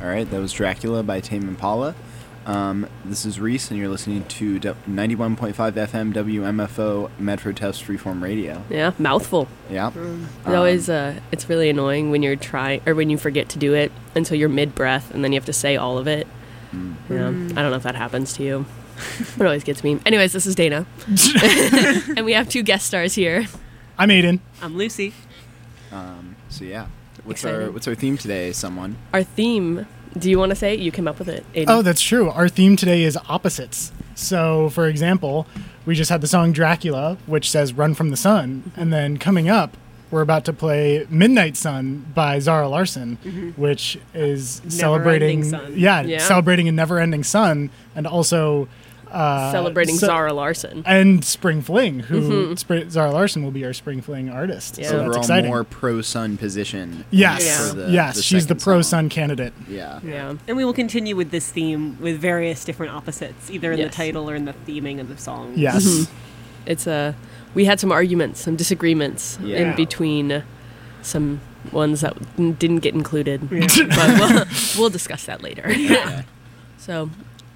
All right, that was Dracula by Tame Impala. This is Reese, and you're listening to 91.5 FM WMFO Metro Test Freeform Radio. Yeah, mouthful. Yeah. It always, it's really annoying when you're when you forget to do it until you're mid-breath, and then you have to say all of it. Yeah, I don't know if that happens to you. It always gets me. Anyways, this is Dana. And we have 2 guest stars here. I'm Aiden. I'm Lucy. So yeah, what's our theme today, someone? Our theme, do you want to say it? You came up with it, Aiden. Oh, that's true. Our theme today is opposites. So, for example, we just had the song Dracula, which says Run from the Sun. And then coming up, we're about to play Midnight Sun by Zara Larsson, which is celebrating celebrating a never-ending sun, and also celebrating Zara Larsson and Spring Fling, who Zara Larsson will be our Spring Fling artist. Yeah. So Overall, that's exciting. more pro-sun position. Yes, for yes, the she's the second pro-sun song. candidate. Yeah. And we will continue with this theme with various different opposites, either in the Yes. title or in the theming of the song. Yes. It's we had some arguments, some disagreements in between some ones that didn't get included. But we'll discuss that later. Yeah. So,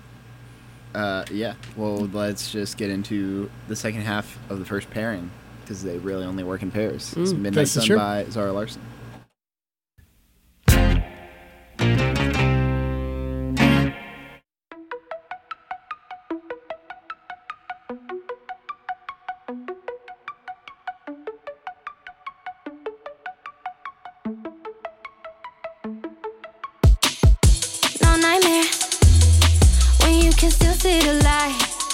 Well, let's just get into the second half of the first pairing, because they really only work in pairs. It's Midnight This is Sun true. by Zara Larsson. No nightmare when you can still see the light.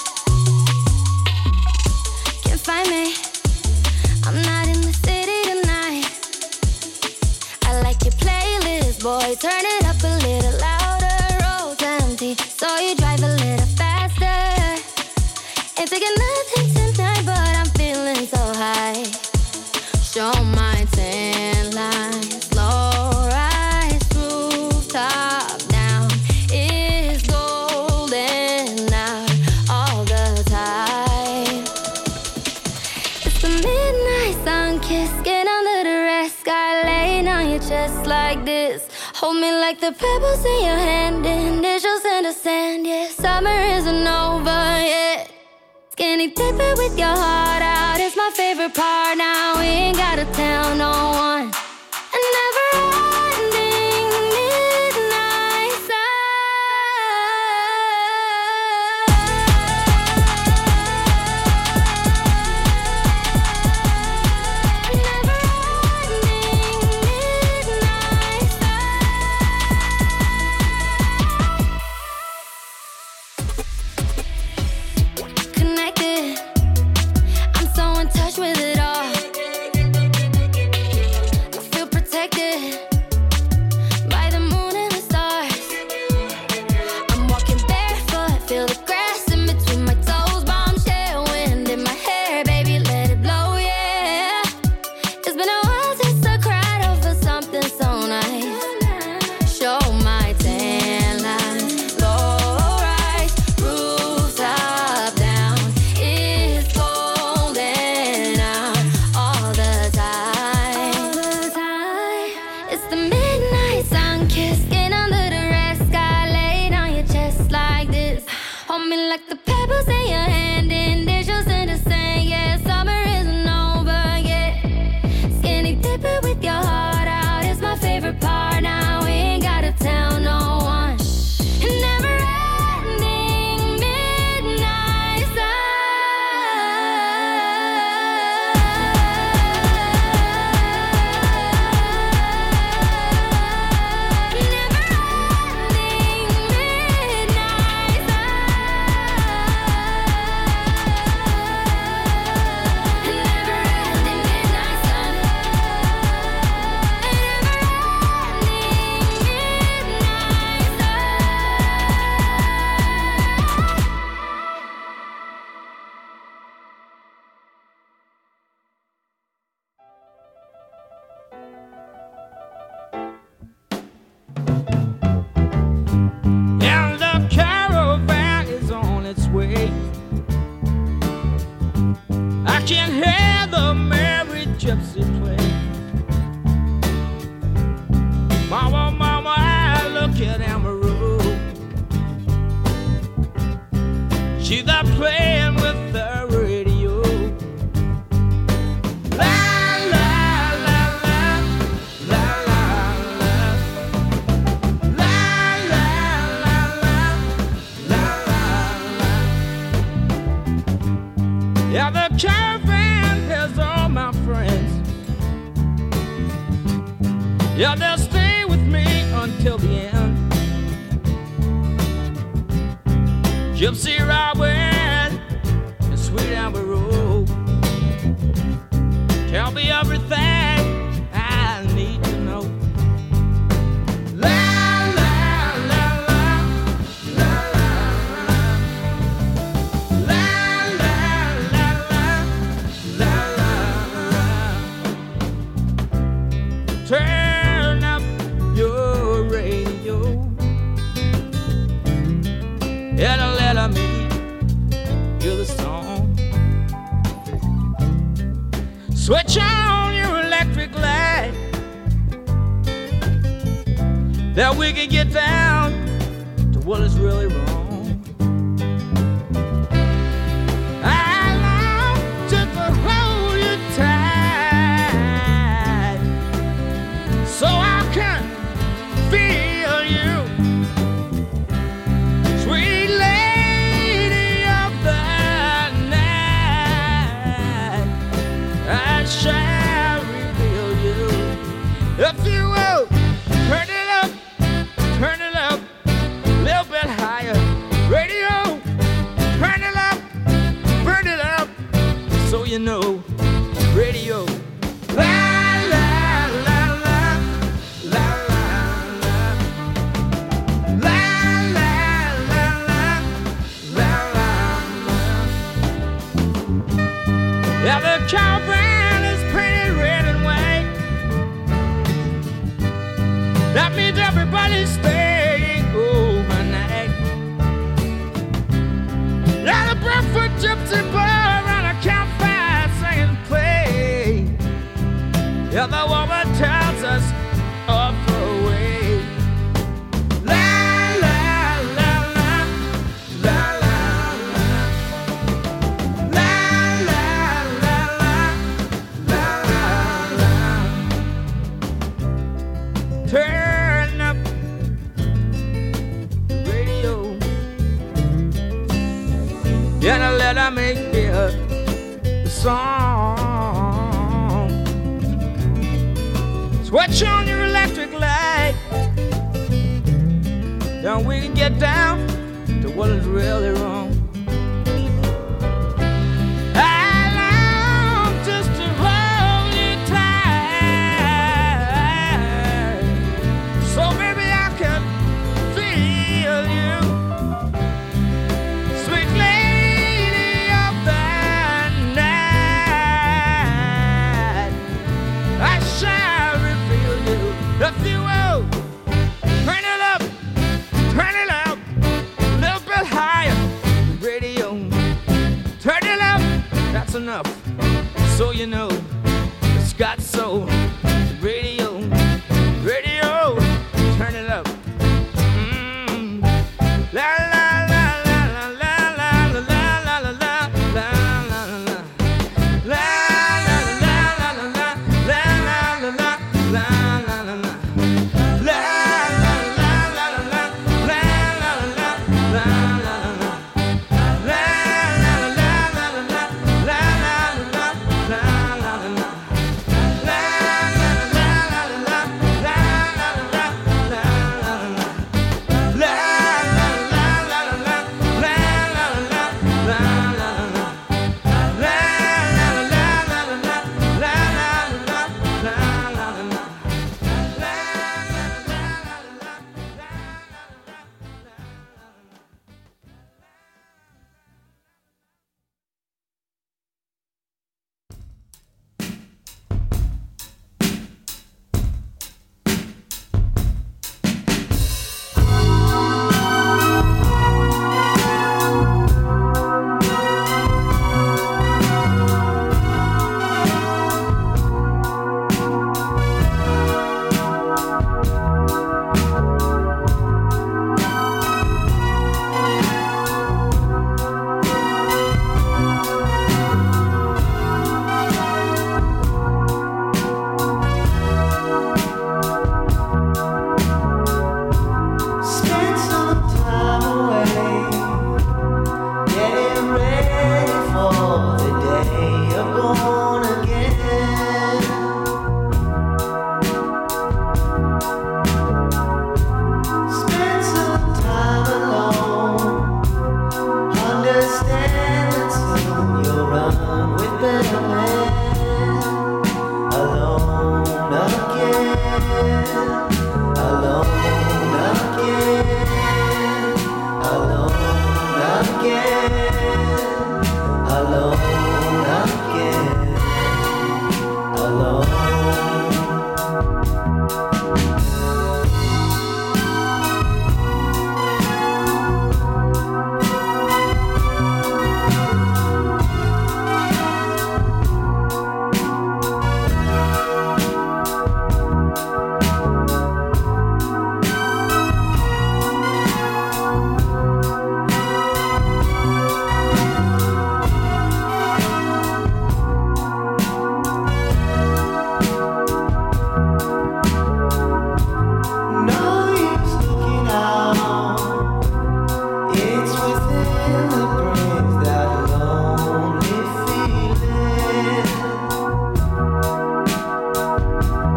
Can't find me, I'm not in the city tonight. I like your playlist, boy, turn it up a little louder. Roads empty, so you drive a little faster. Ain't taking nothing tonight, but I'm feeling so high. Show my tan lines, low rise, rooftop down is golden out all the time. It's the midnight sun kiss, get under the red sky, laying on your chest like this. Hold me like the pebbles in your hand, initials in the sand, yeah. Summer isn't over yet. Skinny dipping with your heart out is my favorite part. Now we ain't gotta tell no one. A never-ending midnight connected. I'm so in touch with it all. Yeah, they'll stay with me until the end. Gypsy Robin and Sweet Amber Road, tell me everything I need to know. La la la la la la la la la la la. Turn up your radio and let me hear the song. Switch on your electric light, that we can get down to what is really wrong. I long just to hold you tight, so I can feel you, sweet lady of the night. I shall reveal you. If you will, turn it up, a little bit higher. Radio, turn it up, burn it up, so you know. Radio, la la la la la la la la la la la la. Yeah, the cowbell is painted red and white. That means everybody's staying overnight. Yeah, the barefoot gypsy boy around a campfire singing play. Yeah, the woman tells us off the way. La la la la la la la la la la la la. Turn up the radio, and let me hear the song. Switch on your electric light, then we can get down to what is really wrong. I long just to hold you tight, so maybe I can feel you, sweet lady of the night. I shall reveal you. If you will, turn it up, a little bit higher. Radio, turn it up, that's enough, so you know it's got soul. Radio, turn it up. La la la la la la la la la la la la la la. La la la la la la la la la la la la la. La la la la la la la la la la la la. La la la la la la la la la la la la. La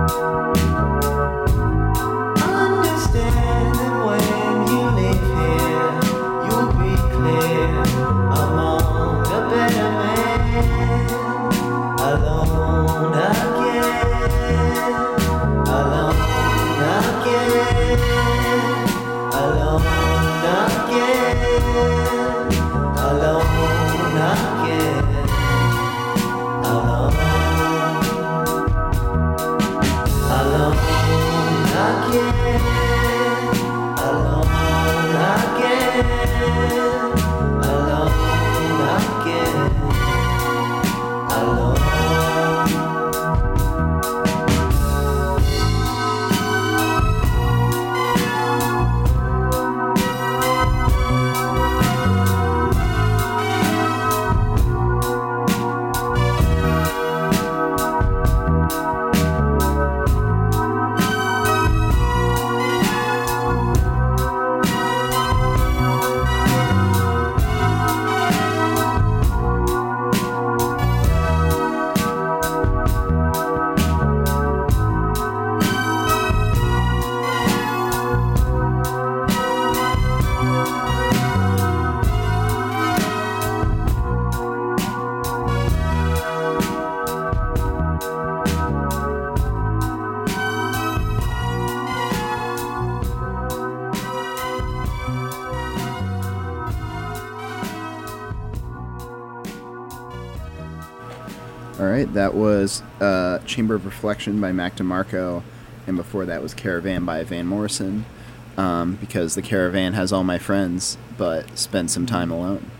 All right, that was Chamber of Reflection by Mac DeMarco, and before that was Caravan by Van Morrison, because the caravan has all my friends, but spend some time alone.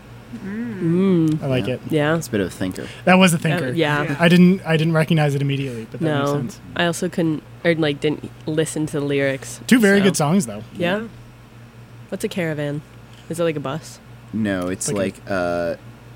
I like Yeah. it. Yeah. It's a bit of a thinker. That was a thinker. Yeah. Yeah. I didn't recognize it immediately, but that makes No. sense. I also couldn't, or like didn't listen to the lyrics. Two very so- good songs, though. Yeah. What's a caravan? Is it like a bus? No, it's Okay. like a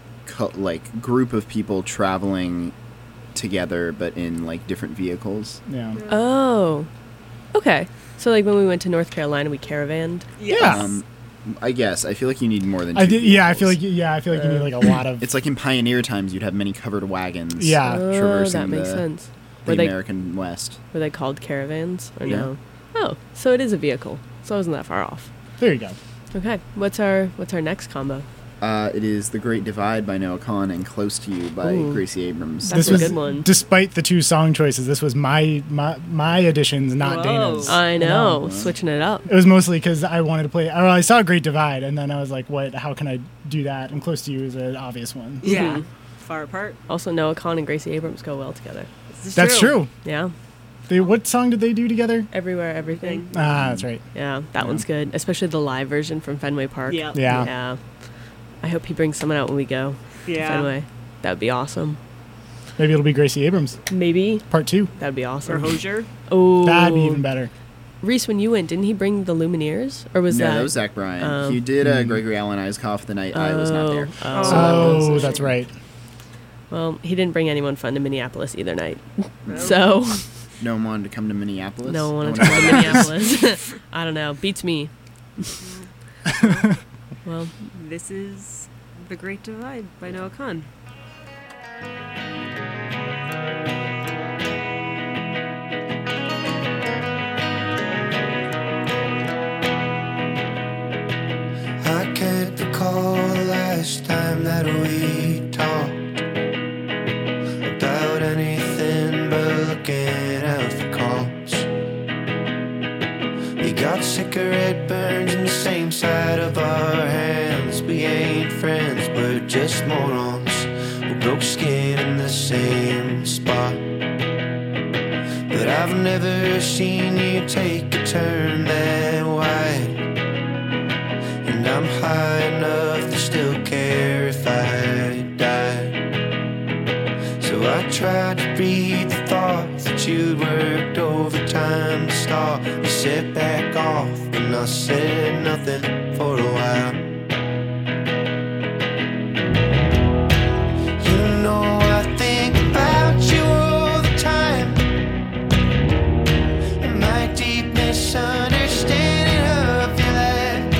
group of people traveling together, but in like different vehicles. Yeah. Oh. Okay. So like when we went to North Carolina, we caravanned. Yeah. I guess I feel like you need more than. I two did, yeah, I feel vehicles. like you need like a lot of. It's like in pioneer times, you'd have many covered wagons. Yeah. Oh, traversing that makes the, sense. the Were they American West. were they called caravans or Yeah. no? Oh, so it is a vehicle. So I wasn't that far off. There you go. Okay. What's our next combo? It is The Great Divide by Noah Kahan and Close to You by Ooh. Gracie Abrams. That's This a was, good one. Despite the two song choices, this was my additions, not Whoa. Dana's. I know, know. switching it up. It was mostly because I wanted to play. I saw Great Divide, and then I was like, "What? How can I do that?" And Close to You is an obvious one. Yeah. Mhm. Far apart. Also, Noah Kahan and Gracie Abrams go well together. This is That's true. Yeah. What song did they do together? Everywhere, everything. Ah, that's right. Yeah, that one's good, especially the live version from Fenway Park. Yeah. Yeah. Yeah. I hope he brings someone out when we go to Yeah. Fenway. That would be awesome. Maybe it'll be Gracie Abrams Maybe Part 2. that would be Or awesome. Hosier. Oh, That'd be even better. Reese, when you went, didn't he bring the Lumineers, or was No, that? that was Zach Bryan. Oh. He did Gregory Alan Isikoff the night I was not there. Oh, Oh, that's right. Well, he didn't bring anyone fun to Minneapolis either night, so No one wanted to come to Minneapolis. no one wanted I to wonder come why to that is. Minneapolis. I don't know. Beats me. Well, This is The Great Divide by Noah Kahan. I can't recall the last time that we talked about anything but looking out for calls. We got cigarette burns in the same side of our hands. We ain't friends, we're just morons. We broke skin in the same spot. But I've never seen you take a turn that wide. And I'm high enough to still care if I die. So I tried to read the thoughts that you'd worked overtime to start. You said back off, and I said nothing for a while. You know I think about you all the time. And my deep misunderstanding of your life,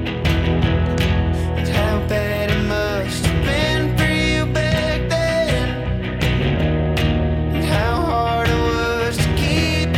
and how bad it must have been for you back then, and how hard it was to keep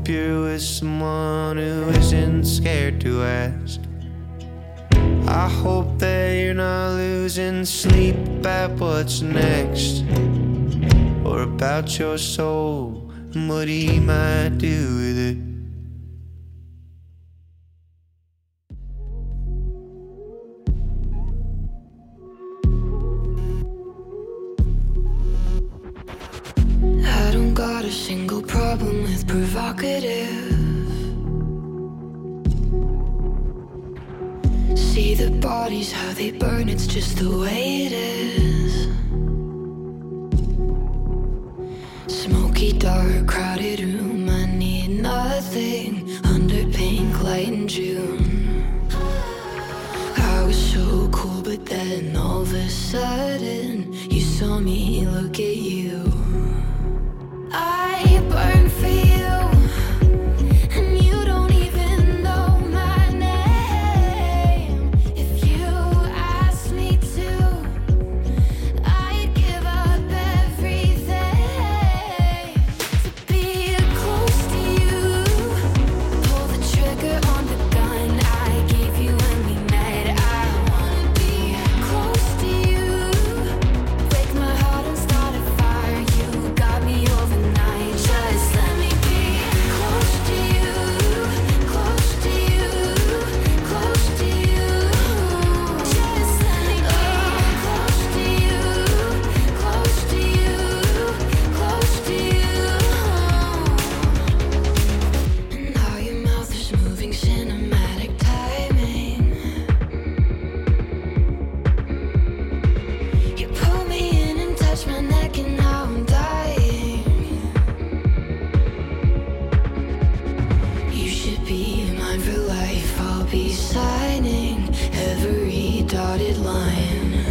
you're with someone who isn't scared to ask. I hope that you're not losing sleep about what's next, or about your soul and what he might do with it. I don't got a single problem with provocative. See the bodies, how they burn, it's just the way it is. Smoky, dark, crowded room, I need nothing under pink light in June. I was so cool, but then all of a sudden you saw me look at you. I burn for you, and you don't even know my name. If you asked me to, I'd give up everything to be close to you. Pull the trigger on the gun I gave you when we met. I wanna be close to you. Break my heart and start a fire. You got me overnight. Just let me be close to you, close to you, close to you. Just let me be close to you, close to you, close to you. And how your mouth is moving, cinematic timing. You pull me in and touch my neck, and now I'm dying. You should be mine for life. I'll be signing every dotted line.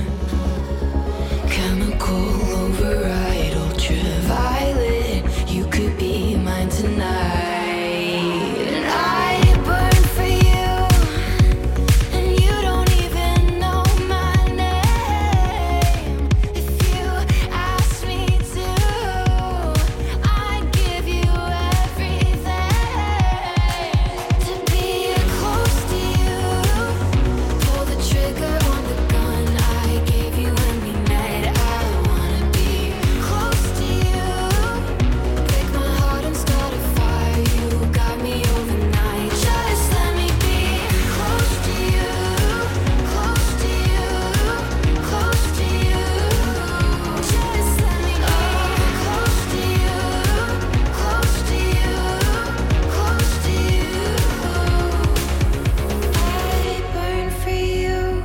Chemical override, ultraviolet. You could be mine tonight. And I burn for you, and you don't even know my name. If you ask me to, I'd give you everything to be close to you. Pull the trigger on the gun I gave you when we met. I wanna be close to you. Break my heart and start a fire. You got me overnight. Just let me be close to you, close to you, close to you. Just let me be close to you, close to you, close to you. I burn for you.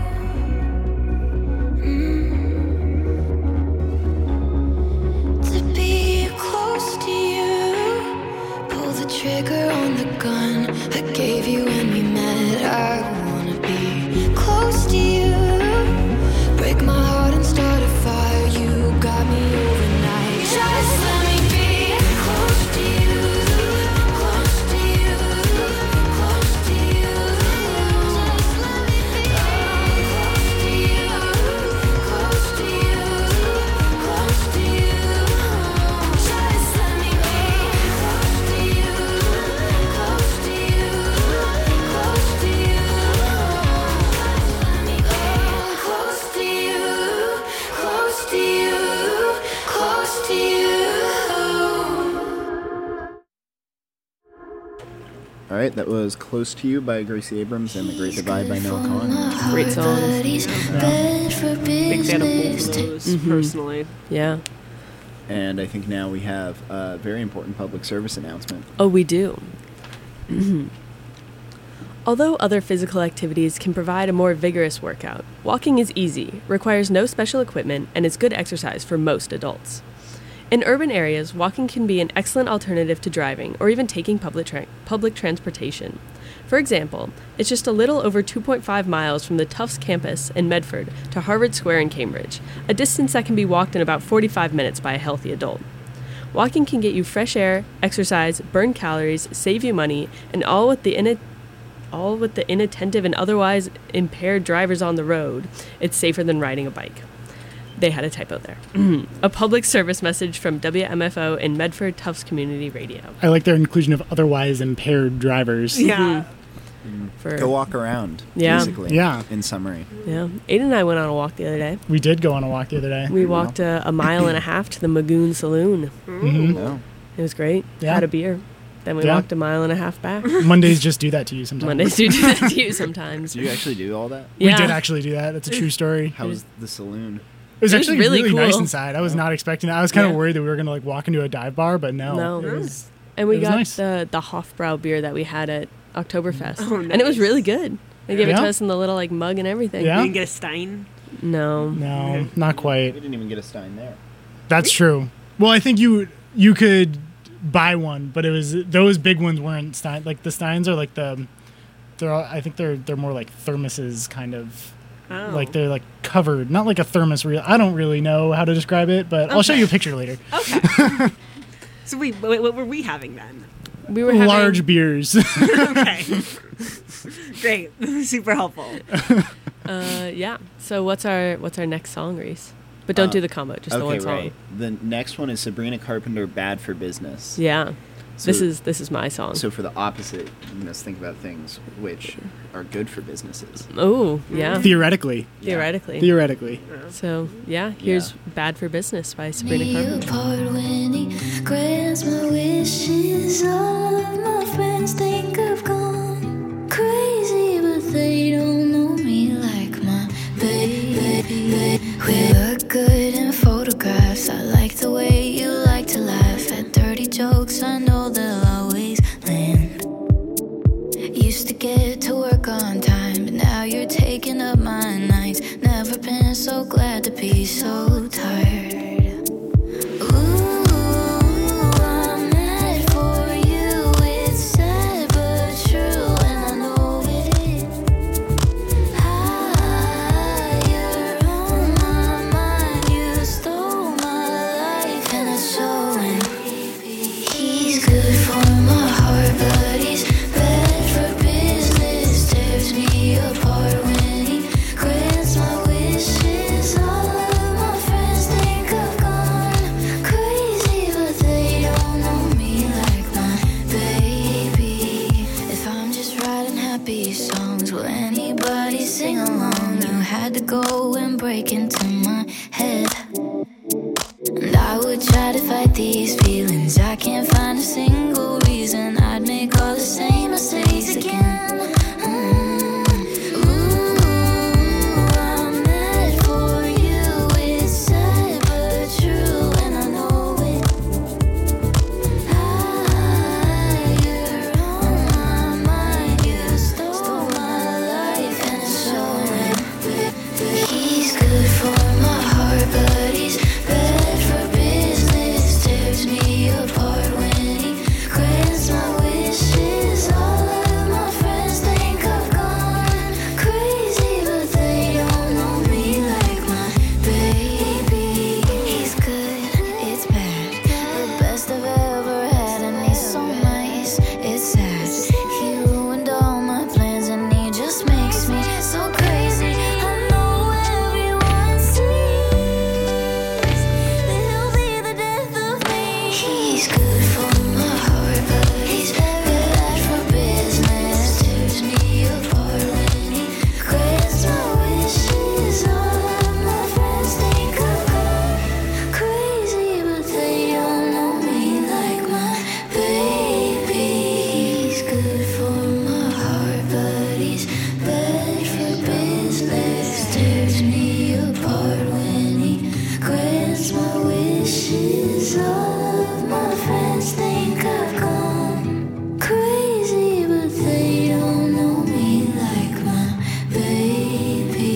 To be close to you. Pull the trigger on the gun I gave you when we met. I wanna be close to you. Break my heart and start a fire. You got me overnight. Just let me be close to you, close to you, close to you. Just let me be close to you, close to you, close to you. Just let me be close to you, close to you, close to you. Just let me be close to you, close to you, close to you. All right, that was "Close to You" by Gracie Abrams and "The Great Divide" by Noah Kahan. Great songs. Big fan of both of those, personally. Yeah. And I think now we have a very important public service announcement. Oh, we do. Although other physical activities can provide a more vigorous workout, walking is easy, requires no special equipment, and is good exercise for most adults. In urban areas, walking can be an excellent alternative to driving or even taking public transportation. For example, it's just a little over 2.5 miles from the Tufts campus in Medford to Harvard Square in Cambridge, a distance that can be walked in about 45 minutes by a healthy adult. Walking can get you fresh air, exercise, burn calories, save you money, and all with the inattentive and otherwise impaired drivers on the road, it's safer than riding a bike. they had a typo there. A public service message from WMFO in Medford Tufts Community Radio. I like their inclusion of otherwise impaired drivers. Yeah. For, Go walk around, Yeah. basically. Yeah. In summary. Yeah. Aiden and I went on a walk the other day. We did go on a walk the other day. We walked a mile and a half to the Magoon Saloon. Mhm. No. It was great. Yeah. Had a beer. Then we Yeah. walked a mile and a half back. Mondays just do that to you sometimes. Mondays do that to you sometimes. Did you actually do all that? We Yeah. did actually do that. That's a true story. How was the saloon? It was It was actually really really nice cool. inside. I was not expecting it. I was kind of Yeah. worried that we were going to like walk into a dive bar, but no. No. It was, And we It was got nice. the Hofbrau beer that we had at Oktoberfest. Oh, And it was nice. really good. They gave it to Yeah. us in the little like mug and everything. Yeah. You didn't get a Stein? No. no, not We quite. didn't even get a Stein there. That's true. Well, I think you could buy one, but it was those big ones weren't Stein. Like the Steins are like I think they're more like thermoses kind of. Oh. Like they're like covered, not like a thermos. I don't really know how to describe it, but I'll show Okay. you a picture later. Okay. So what were we having then? We were having, Large beers. Okay. Great. Super helpful. yeah. So what's our next song, Reese? But don't do the combo, just the Okay, one song. right. The next one is Sabrina Carpenter, Bad for Business. Yeah. So- This is my song. So for the opposite, you must think about things which are good for businesses. Oh, yeah. Theoretically. Theoretically. Theoretically. So, yeah, here's Bad for Business by Sabrina Me Carpenter. apart when he grants my wishes. All of my friends think I've gone crazy, but they don't know me like my baby. We look good in photographs. I like the way you like to laugh at dirty jokes. I know they'll always land. Used to get to work on time, but now you're taking up my nights. Never been so glad to be so tired. Ooh, I'm mad for you. It's sad but true, and I know it is. Higher on my mind, you stole my life, and it's showing. He's good for my heart, but he's bad for business. Tears me apart when he grants my wishes. All of my friends think I've gone crazy, but they don't know me like my baby. If I'm just writing happy songs, will anybody sing along? You had to go and break into my head. And I would try to fight these feelings. I can't find a single reason I'd make all the same mistakes again. Ooh, I'm mad for you. It's sad but true, and I know it. Higher on my mind, you stole my life, and it's showing. He's good for my heart, but he's bad for business. Tears me apart when he grants my wishes. All of my friends think I've gone crazy, but they don't know me like my baby. He's good, it's bad, the best I've ever had, and he's so nice. It's sad, he ruined all my plans, and he just makes me so crazy. I know everyone sees that he'll be the death of me. He's good for my heart, but he's bad for business. Tears me apart when he grants my wishes. All of my friends think I've gone crazy, but they don't know me like my baby. He's good for my heart, but he's bad for business. Tears me apart when he grants my wishes. All of my friends think I've gone crazy, but they don't know me like my baby.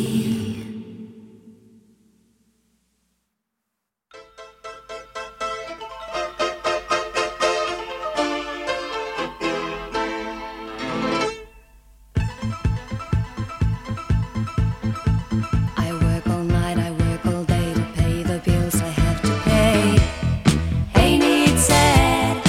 I work all night, I work all day to pay the bills I have to pay. Ain't it sad?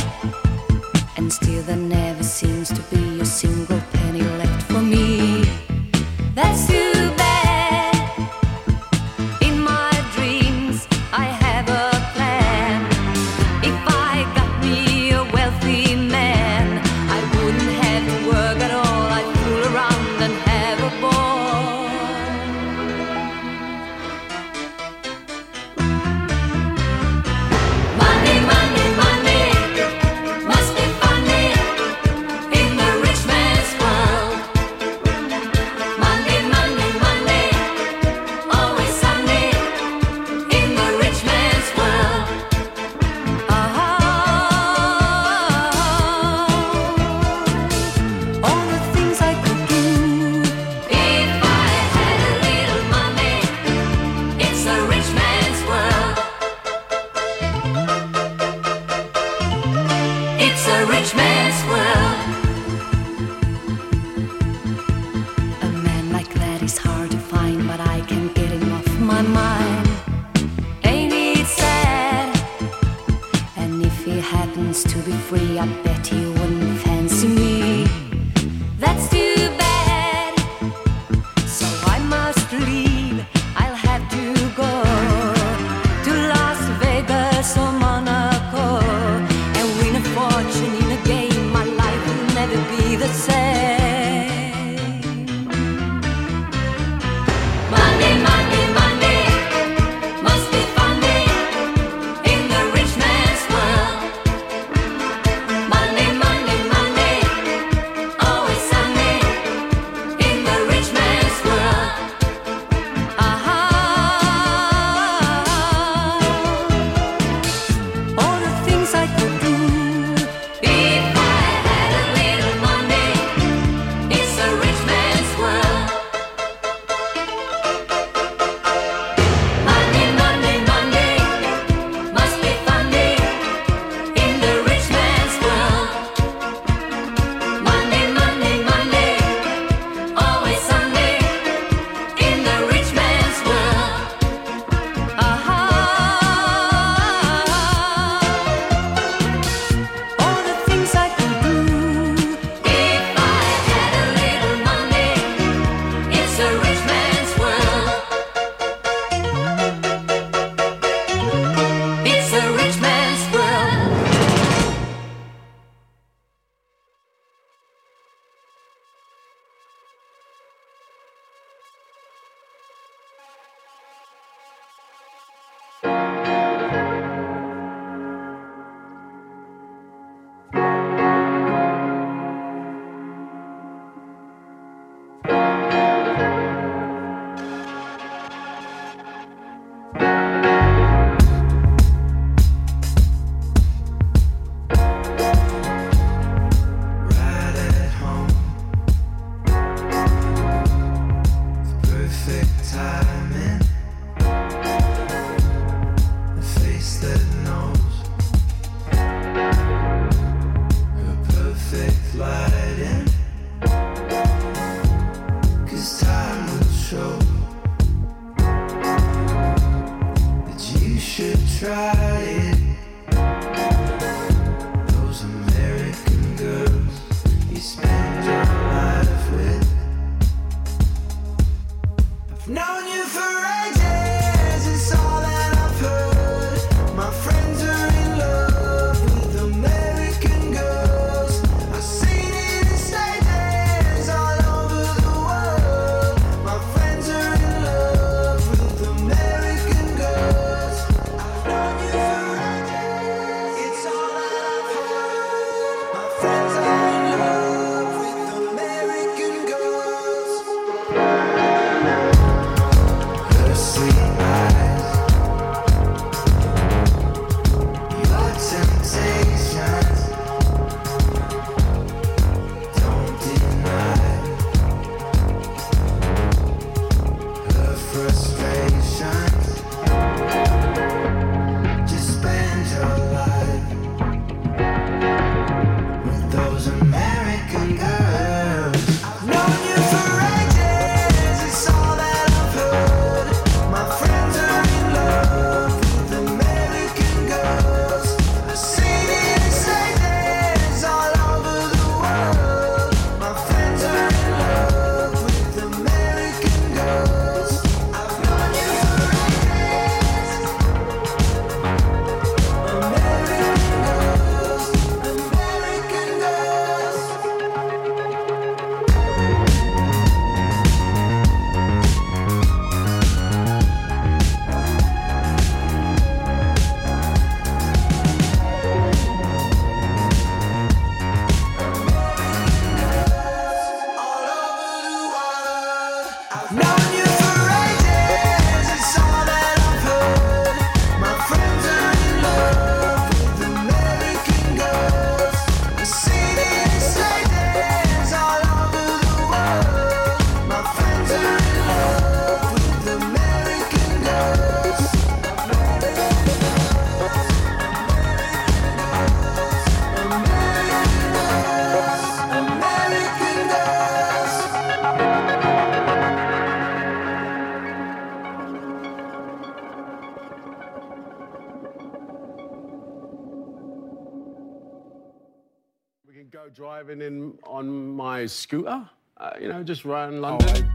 It's a rich man's world. A man like that is hard to find, but I can't get him off my mind. Ain't it sad? And if he happens to be free, I bet he wouldn't fancy me. That's too bad. So I must leave. I'll have to go to Las Vegas or Monaco and win a fortune in a game. My life will never be the same. Monday, Monday, Monday must be fun day in the rich man's world. Monday, Monday, Monday, always Sunday in the rich man's world. All the things I could do if I had a little money. It's a rich man's world. Monday, Monday, Monday must be fun day in the rich man's world. Monday, Monday, Monday, always Sunday in the rich man's world. All the things I could do if I had a little money. It's a rich man's world. It's a rich man's world. Right at home, perfect timing. A face that knows her perfect lighting. 'Cause time will show that you should try it. Those American girls you spend your life with. I've known you for ages, it's all that I've heard. My friends are in love with American girls. I've seen it in stages all over the world. My friends are in love with American girls. I've known you for go driving in on my scooter, just around London.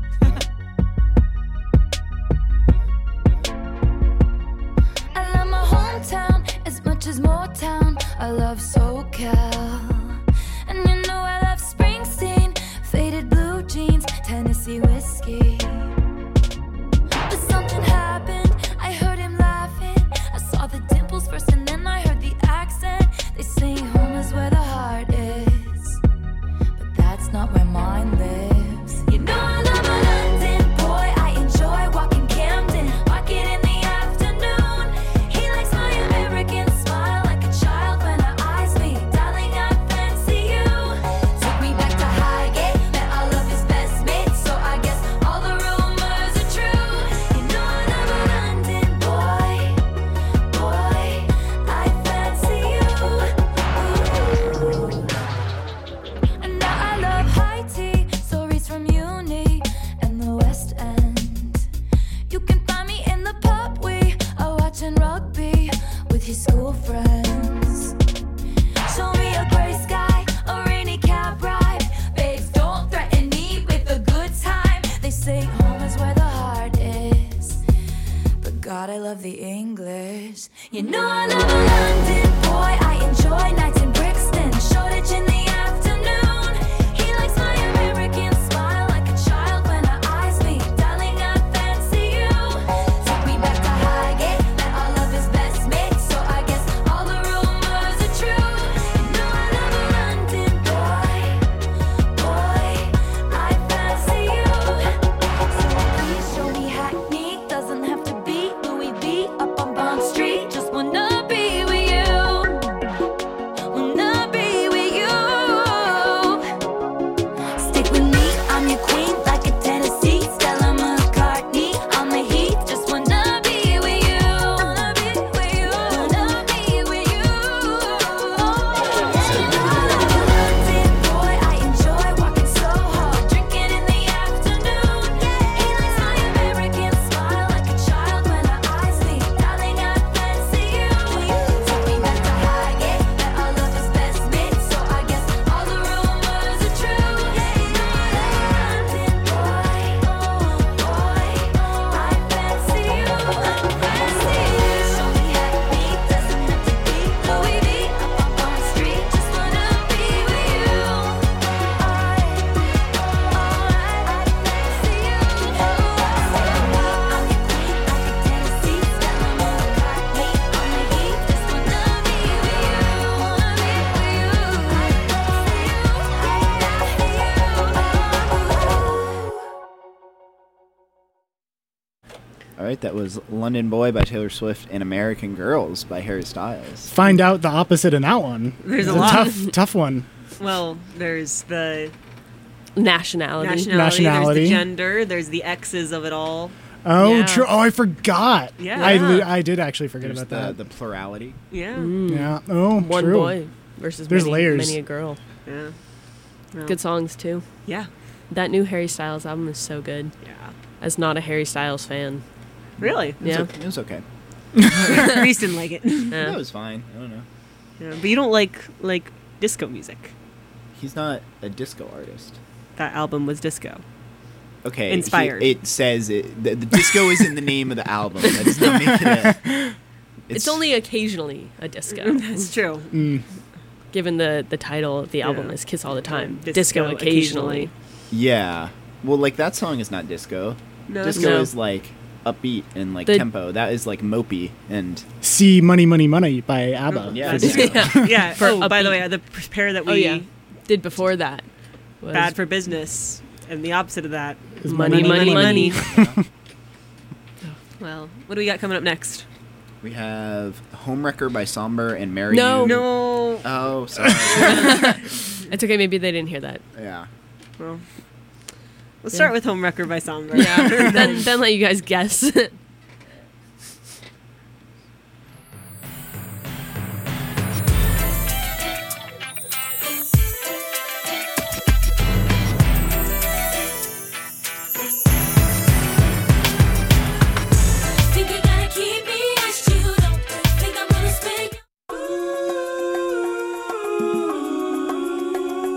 I love my hometown as much as Motown. I love SoCal. And you know I love Springsteen, faded blue jeans, Tennessee whiskey. But something happened, I heard him laughing. I saw the dimples first and then I heard the accent. They say home is where the heart is, but that's not where mine lives. You know I love a London boy, I enjoy walking Camden, walking in the afternoon. He likes my American smile like a child when our eyes meet. Darling, I fancy you. Took me back to Highgate, met all of his best mates, so I guess all the rumors are true. You know I love a London boy, I fancy you. Ooh. And now I love high tea, stories from uni and the West End. You can find me in the pub, we are watching rugby with his school friends. Show me a gray sky, a rainy cab ride. Babes, don't threaten me with a good time. They say home is where the heart is, but God, I love the English. You know I love a London boy, I enjoy nights in Brixton, Shoreditch in the afternoon. He likes my American smile like a child when our eyes meet. Darling, I fancy you. Took me back to Highgate, met all of his best mates, so I guess all the rumors are true. You know I love a London boy, I fancy you. So please show me Hackney, doesn't have to be Louis V up on Bond Street. Just wanna be with you, wanna be with you. Stick with me, I'm your queen, like a Tennessee Stella McCartney on the heat. Just wanna be with you, wanna be with you, wanna be with you. London boy, I enjoy walking Soho, drinking in the afternoon. He likes my American smile like a child when our eyes meet. Darling, I fancy you. Took me back to Highgate, met all of his best mates, so I guess all the rumors are true. London boy, I fancy you. Show me Hackney, doesn't have to be Louis V up on Bond Street. Just wanna be with you. All right, that was London Boy by Taylor Swift and American Girls by Harry Styles. Find out the opposite in that one. There's It's a lot. tough one. Well, there's the Nationality. Nationality. there's the gender, there's the X's of it all. Oh, Yeah. true. Oh, I forgot. Yeah. I did actually forget There's about that. the plurality. Yeah. Yeah. Oh, One true. boy versus There's many, layers. many a girl. Yeah. No. Good songs too. Yeah. That new Harry Styles album is so good. Yeah. As not a Harry Styles fan. Really? Yeah. It was okay. Reese didn't like it. It was fine. I don't know. Yeah, but you don't like disco music. He's not a disco artist. That album was disco. Okay. Inspired. It says it. The disco is in the name of the album. That does not make it a... It's only occasionally a disco. That's true. Given the title of the album Yeah. is Kiss All the Time. Disco Disco occasionally. Yeah. Well, like, that song is not disco. No. Disco No. is, like, upbeat and, like, The- tempo. That is, like, mopey and... See Money, Money, Money by ABBA. Yeah. for disco. Yeah. Yeah. For Oh, by the upbeat. way, the pair that we Oh yeah. Did before that. Was Bad for Business, and the opposite of that, Is Money, money, money. Well, what do we got coming up next? We have Homewrecker by Somber and Mary No. You. No. Oh, sorry. It's okay, maybe they didn't hear that. Yeah. Well, let's start with Homewrecker by Somber. Yeah. then let you guys guess. Think you gotta keep me as you don't think I'm gonna speak.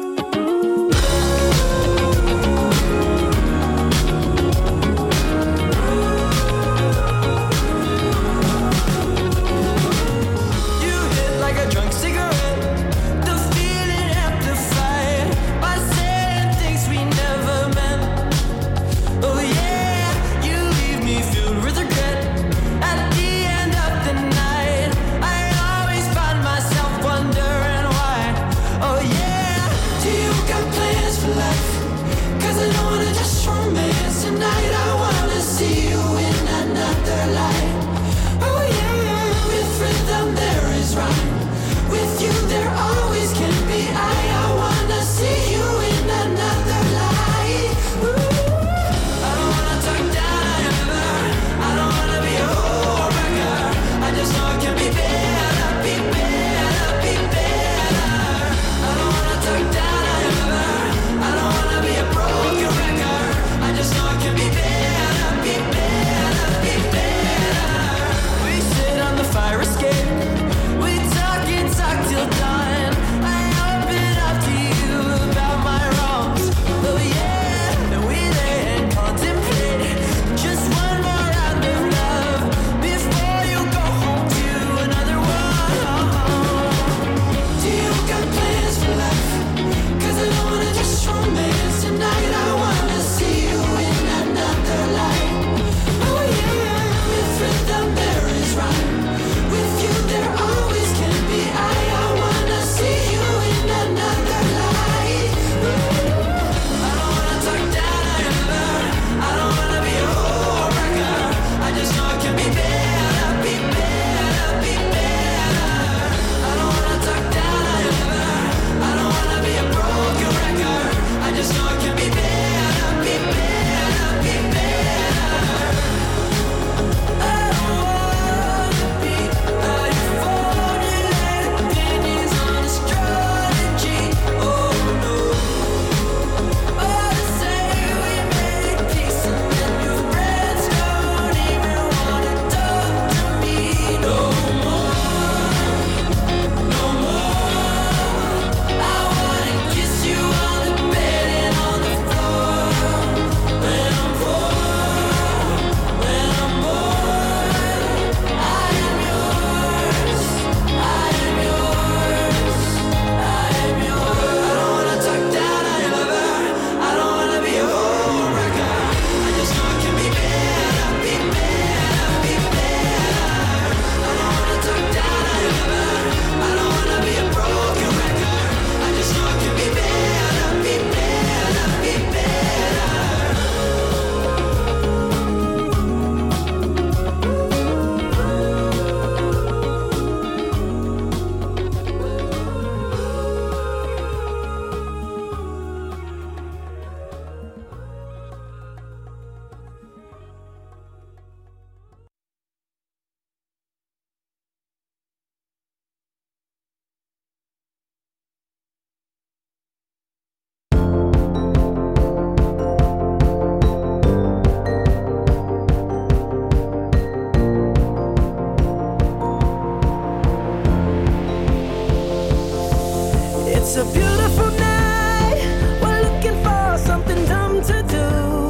It's a beautiful night. We're looking for something dumb to do.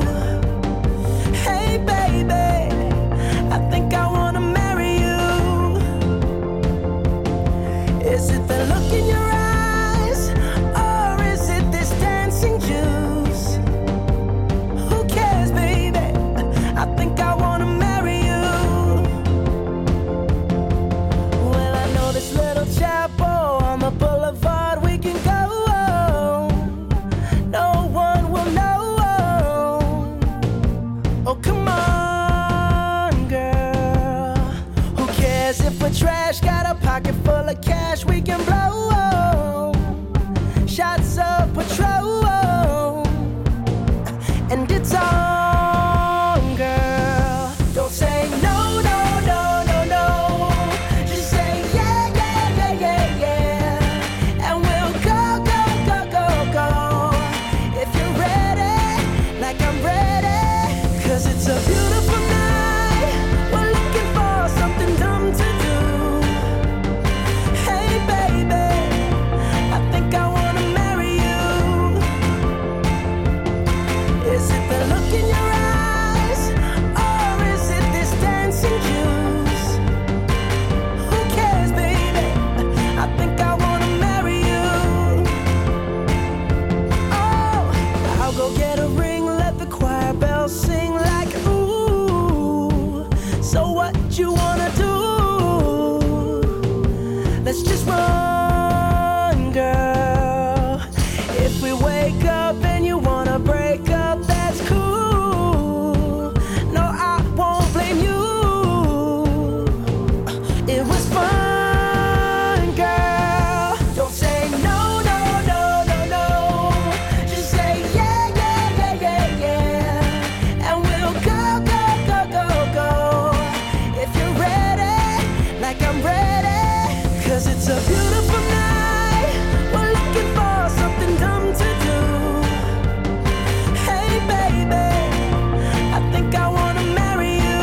Hey baby, I think I wanna marry you. Is it the look in your eyes, or is it this dancing juice? Who cares, baby? I think I wanna marry you. Well, I know this little chapel on the boulevard we can go. No one will know. Oh, come on, girl. Who cares if we're trash? Got a pocket full of cash we can blow. Shots of Patrol. And it's on, girl. Don't say no, no, no, no, no. Just say yeah, yeah, yeah, yeah, yeah. And we'll go, go, go, go, go. If you're ready, like I'm ready. 'Cause it's a beautiful night. We're looking for something dumb to do. Hey baby, I think I wanna marry you. Is it the look in your eyes, or is it this dancing juice? Who cares, baby? I think I wanna marry you. Oh, I'll go get a ring, let the choir bells sing like ooh. So what you wanna do? Let's just run, girl. If we wake up and you wanna break up, that's cool. No, I won't blame you. It was fun, girl. Don't say no, no, no, no, no. Just say yeah, yeah, yeah, yeah, yeah. And we'll go, go, go, go, go. If you're ready, like I'm ready. 'Cause it's a beautiful night. We're looking for something dumb to do. Hey baby, I think I wanna marry you.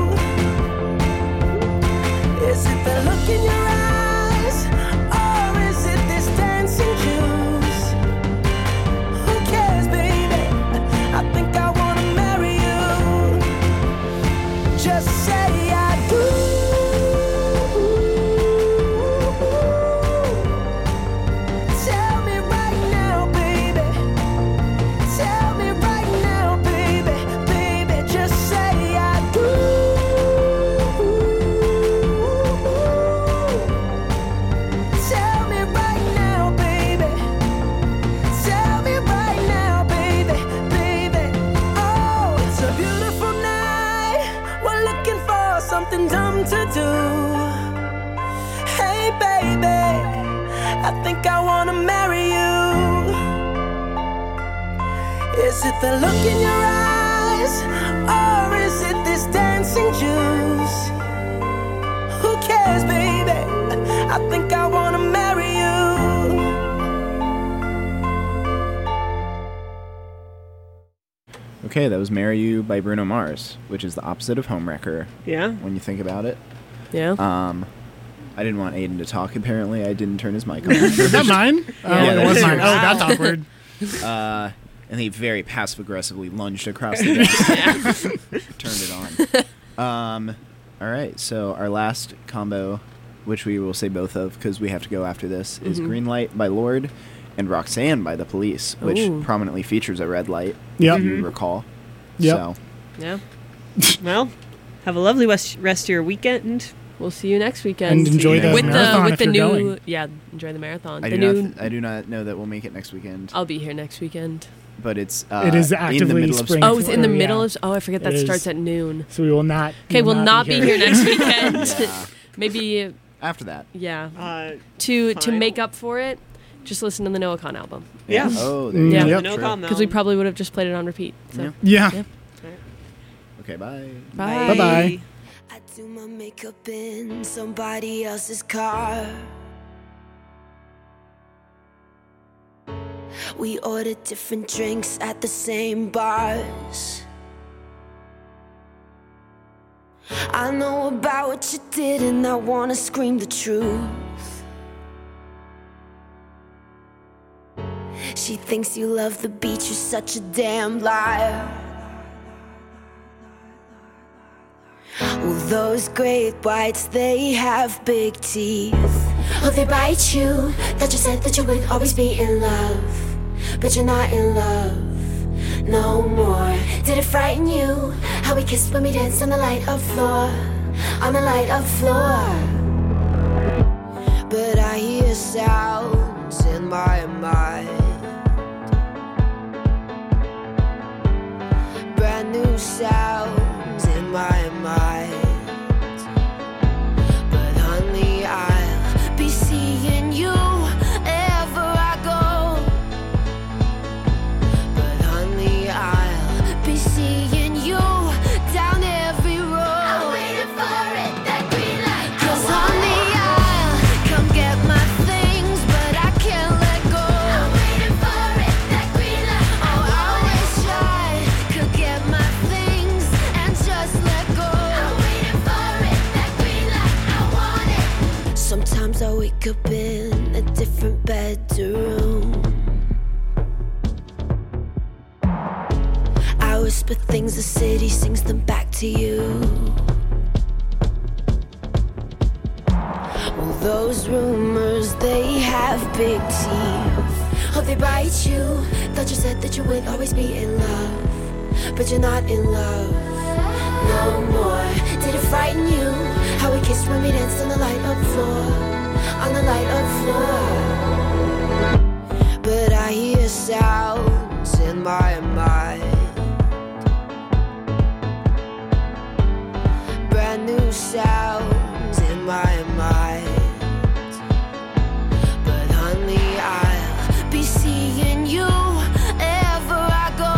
Is it the look in your eyes, or is it this dancing juice? Who cares, baby? I think I wanna marry you. Just say I do. Tell me right now, baby. Tell me right now, baby. Baby, just say I do. Tell me right now, baby. Tell me right now, baby. Baby, oh, it's a beautiful night. We're looking for something dumb to do. Hey baby, I think I wanna marry you. Is it the look in your eyes, or is it this dancing juice? Who cares, baby? I think I wanna marry you. Okay, that was "Marry You" by Bruno Mars, which is the opposite of "Homewrecker" Yeah. when you think about it. Yeah. I didn't want Aiden to talk. Apparently, I didn't turn his mic on. Is that mine? Yeah, it was that's mine. yours. Oh, that's awkward. And he very passive aggressively lunged across the desk. Turned it on. All right, so our last combo, which we will say both of because we have to go after this, is "Green Light" by Lorde and "Roxanne" by The Police, which Ooh. prominently features a red light, Yep. if you recall. Yep. So, Yeah. Well, have a lovely rest of your weekend. We'll see you next weekend. And enjoy the with marathon the if you're new going. yeah, enjoy the marathon. I The do, new not I do not know that we'll make it next weekend, I'll be here next weekend. but it's It is in the actively middle of spring. Oh, it's in the Yeah. middle of I forget that It starts is. at noon. So we will not. Okay, we'll not be here next weekend. Yeah. Maybe After that. yeah. To fine. make up for it, just listen to the Noah Khan album. Yeah. Oh, there you Yeah. go. Yep. No Sure. comment. Because we probably would have just played it on repeat. So. Yeah. Yeah. Yep. Okay, bye. Bye. Bye-bye. I do my makeup in somebody else's car. We order different drinks at the same bars. I know about what you did and I wanna scream the truth. She thinks you love the beach, you're such a damn liar. Well, those great whites, they have big teeth. Oh, they bite you. Thought you said that you would always be in love, but you're not in love no more. Did it frighten you how we kissed when we danced on the light of floor, on the light of floor? But I hear sounds in my mind, brand new sounds in my mind. But honey, I'll be seeing you ever I go. But honey, I'll be seeing you down every road. I'm waiting for it, that green light. 'Cause honey, I'll come get my things, but I can't let go. I'm waiting for it, that green light. Oh, I wish I could get my things and just let go. I'm waiting for it, that green light. I want it. Sometimes I wake up in a different bedroom. I whisper things, the city sings them back to you. Well, those rumors, they have big teeth. Oh, they bite you. Thought you said that you would always be in love, but you're not in love no more. Did it frighten you how we kissed when we danced on the light of floor, on the light of floor? But I hear sounds in my mind, brand new sounds in my mind. But honey, I'll be seeing you ever I go.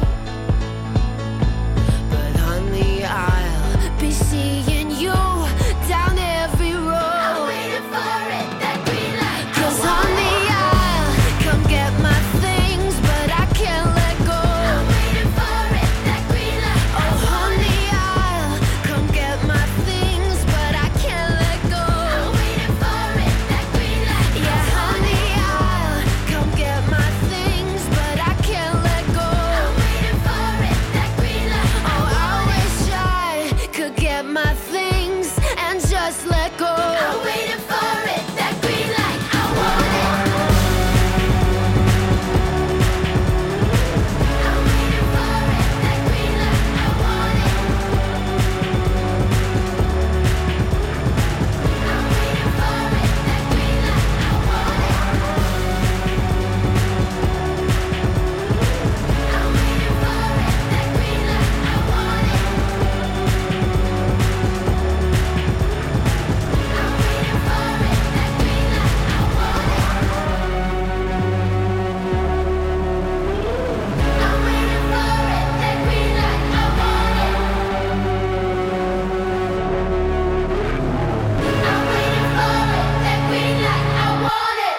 But honey, I'll be seeing you down every road. I'm waiting for it, that green light. 'Cause honey, I'll come get my things, but I can't let go. I'm waiting for it, that green light. Oh, honey, I'll come get my things, but I can't let go. I'm waiting for it, that green light. Yeah, honey, I'll come get my things, but I can't let go. I'm waiting for it, that green light. Oh, I wish I could get my things and just let go. I'm waiting for it, that green light. I want it. I'm waiting for it, that green light. I want it. I'm waiting for it, that green light. I want it. I'm waiting for it, that green light. I want it. I'm waiting for it, that green light. I want it. I'm waiting for it, that green light. I want it. I'm waiting for it, that green light. I want it.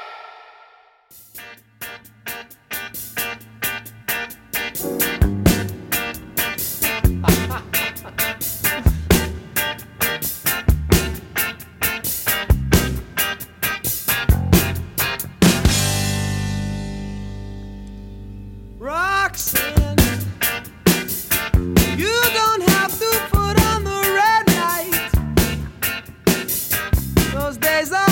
Roxanne, you don't have to put on the red light. Those days are